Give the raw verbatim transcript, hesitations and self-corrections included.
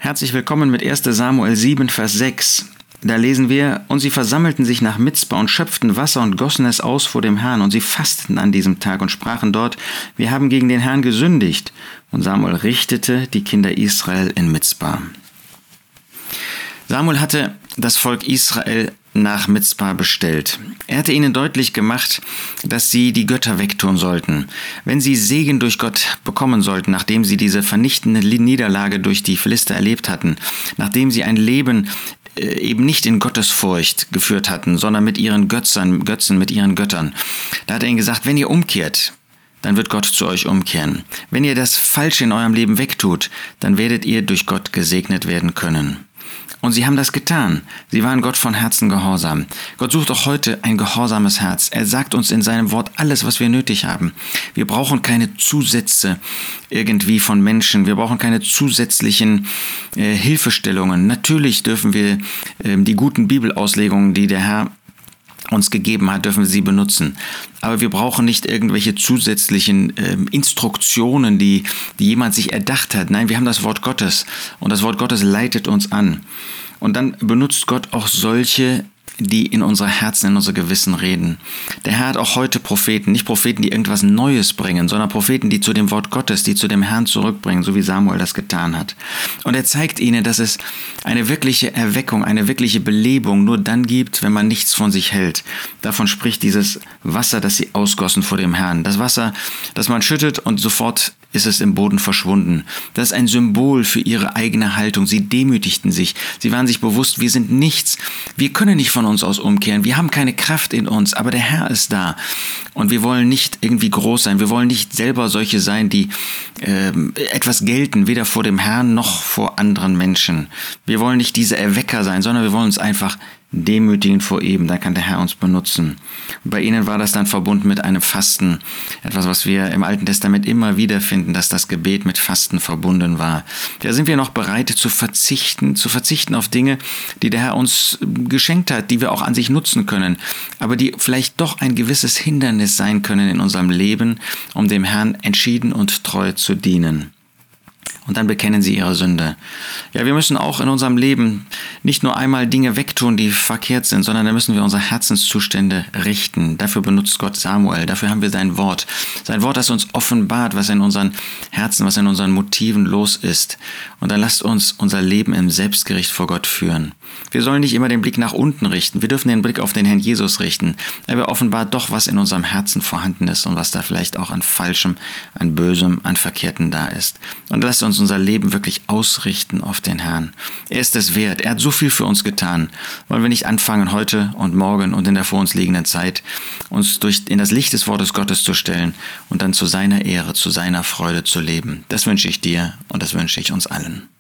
Herzlich willkommen mit erster Samuel sieben, Vers sechs. Da lesen wir, und sie versammelten sich nach Mizpa und schöpften Wasser und gossen es aus vor dem Herrn. Und sie fasteten an diesem Tag und sprachen dort, wir haben gegen den Herrn gesündigt. Und Samuel richtete die Kinder Israel in Mizpa. Samuel hatte das Volk Israel nach Mizpa bestellt. Er hatte ihnen deutlich gemacht, dass sie die Götter wegtun sollten. Wenn sie Segen durch Gott bekommen sollten, nachdem sie diese vernichtende Niederlage durch die Philister erlebt hatten, nachdem sie ein Leben äh, eben nicht in Gottesfurcht geführt hatten, sondern mit ihren Götzern, Götzen, mit ihren Göttern, da hat er ihnen gesagt, wenn ihr umkehrt, dann wird Gott zu euch umkehren. Wenn ihr das Falsche in eurem Leben wegtut, dann werdet ihr durch Gott gesegnet werden können. Und sie haben das getan. Sie waren Gott von Herzen gehorsam. Gott sucht auch heute ein gehorsames Herz. Er sagt uns in seinem Wort alles, was wir nötig haben. Wir brauchen keine Zusätze irgendwie von Menschen. Wir brauchen keine zusätzlichen äh, Hilfestellungen. Natürlich dürfen wir äh, die guten Bibelauslegungen, die der Herr uns gegeben hat, dürfen wir sie benutzen. Aber wir brauchen nicht irgendwelche zusätzlichen äh, Instruktionen, die, die jemand sich erdacht hat. Nein, wir haben das Wort Gottes und das Wort Gottes leitet uns an. Und dann benutzt Gott auch solche, die in unsere Herzen, in unser Gewissen reden. Der Herr hat auch heute Propheten, nicht Propheten, die irgendwas Neues bringen, sondern Propheten, die zu dem Wort Gottes, die zu dem Herrn zurückbringen, so wie Samuel das getan hat. Und er zeigt ihnen, dass es eine wirkliche Erweckung, eine wirkliche Belebung nur dann gibt, wenn man nichts von sich hält. Davon spricht dieses Wasser, das sie ausgossen vor dem Herrn. Das Wasser, das man schüttet und sofort ist es im Boden verschwunden. Das ist ein Symbol für ihre eigene Haltung. Sie demütigten sich. Sie waren sich bewusst, wir sind nichts. Wir können nicht von uns aus umkehren. Wir haben keine Kraft in uns, aber der Herr ist da. Und wir wollen nicht irgendwie groß sein. Wir wollen nicht selber solche sein, die äh, etwas gelten, weder vor dem Herrn noch vor anderen Menschen. Wir wollen nicht diese Erwecker sein, sondern wir wollen uns einfach demütigen vor ihm, da kann der Herr uns benutzen. Und bei ihnen war das dann verbunden mit einem Fasten, etwas, was wir im Alten Testament immer wieder finden, dass das Gebet mit Fasten verbunden war. Da sind wir noch bereit zu verzichten, zu verzichten auf Dinge, die der Herr uns geschenkt hat, die wir auch an sich nutzen können, aber die vielleicht doch ein gewisses Hindernis sein können in unserem Leben, um dem Herrn entschieden und treu zu dienen. Und dann bekennen sie ihre Sünde. Ja, wir müssen auch in unserem Leben nicht nur einmal Dinge wegtun, die verkehrt sind, sondern da müssen wir unsere Herzenszustände richten. Dafür benutzt Gott Samuel, dafür haben wir sein Wort. Sein Wort, das uns offenbart, was in unseren Herzen, was in unseren Motiven los ist. Und dann lasst uns unser Leben im Selbstgericht vor Gott führen. Wir sollen nicht immer den Blick nach unten richten. Wir dürfen den Blick auf den Herrn Jesus richten. Er offenbart doch, was in unserem Herzen vorhanden ist und was da vielleicht auch an Falschem, an Bösem, an Verkehrten da ist. Und lasst uns unser Leben wirklich ausrichten auf den Herrn. Er ist es wert. Er hat so viel für uns getan. Wollen wir nicht anfangen, heute und morgen und in der vor uns liegenden Zeit, uns durch, in das Licht des Wortes Gottes zu stellen und dann zu seiner Ehre, zu seiner Freude zu leben. Das wünsche ich dir und das wünsche ich uns allen.